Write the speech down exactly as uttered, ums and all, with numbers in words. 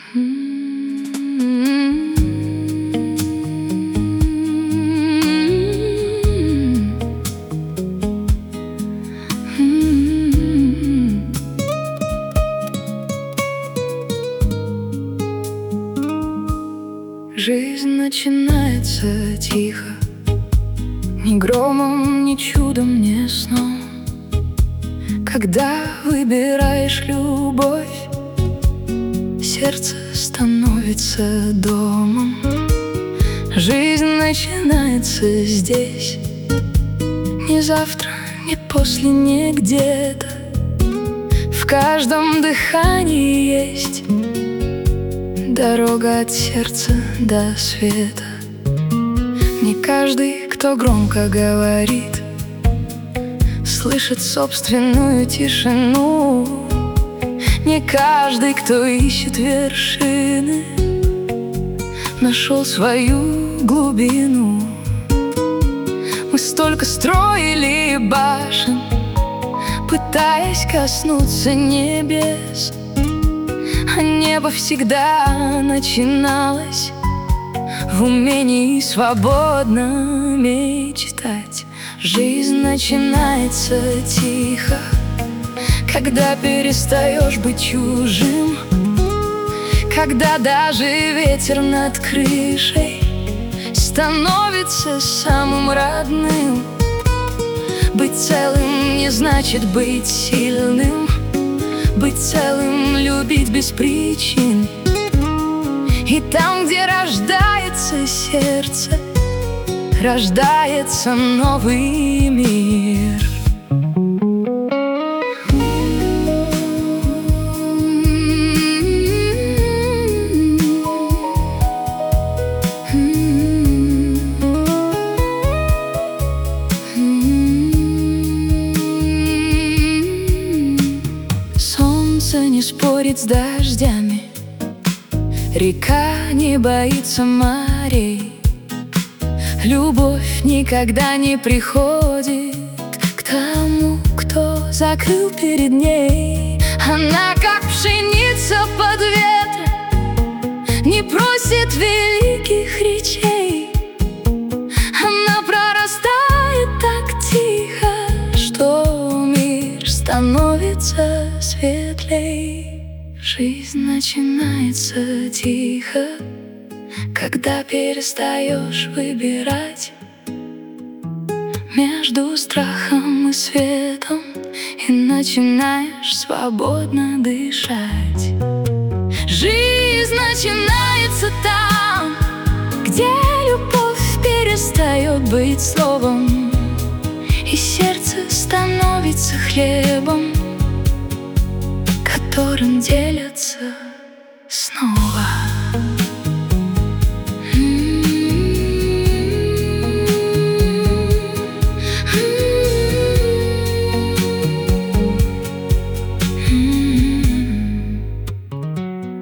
Жизнь начинается тихо, ни громом, ни чудом, ни сном. Когда выбираешь любовь, сердце становится домом. Жизнь начинается здесь, ни завтра, ни после, ни где-то. В каждом дыхании есть дорога от сердца до света. Не каждый, кто громко говорит, слышит собственную тишину. Не каждый, кто ищет вершины, нашел свою глубину. Мы столько строили башен, пытаясь коснуться небес, а небо всегда начиналось в умении свободно мечтать. Жизнь начинается тихо, когда перестаешь быть чужим, когда даже ветер над крышей становится самым родным. Быть целым не значит быть сильным, быть целым — любить без причин. И там, где рождается сердце, рождается новый мир. Солнце не спорит с дождями, река не боится морей. Любовь никогда не приходит к тому, кто закрыл перед ней. Она, как пшеница под ветром, не просит великих речей. Она прорастает так тихо, что мир становится светлей. Жизнь начинается тихо, когда перестаешь выбирать между страхом и светом и начинаешь свободно дышать. Жизнь начинается там, где любовь перестает быть словом, и сердце становится хлебом, которым делятся снова.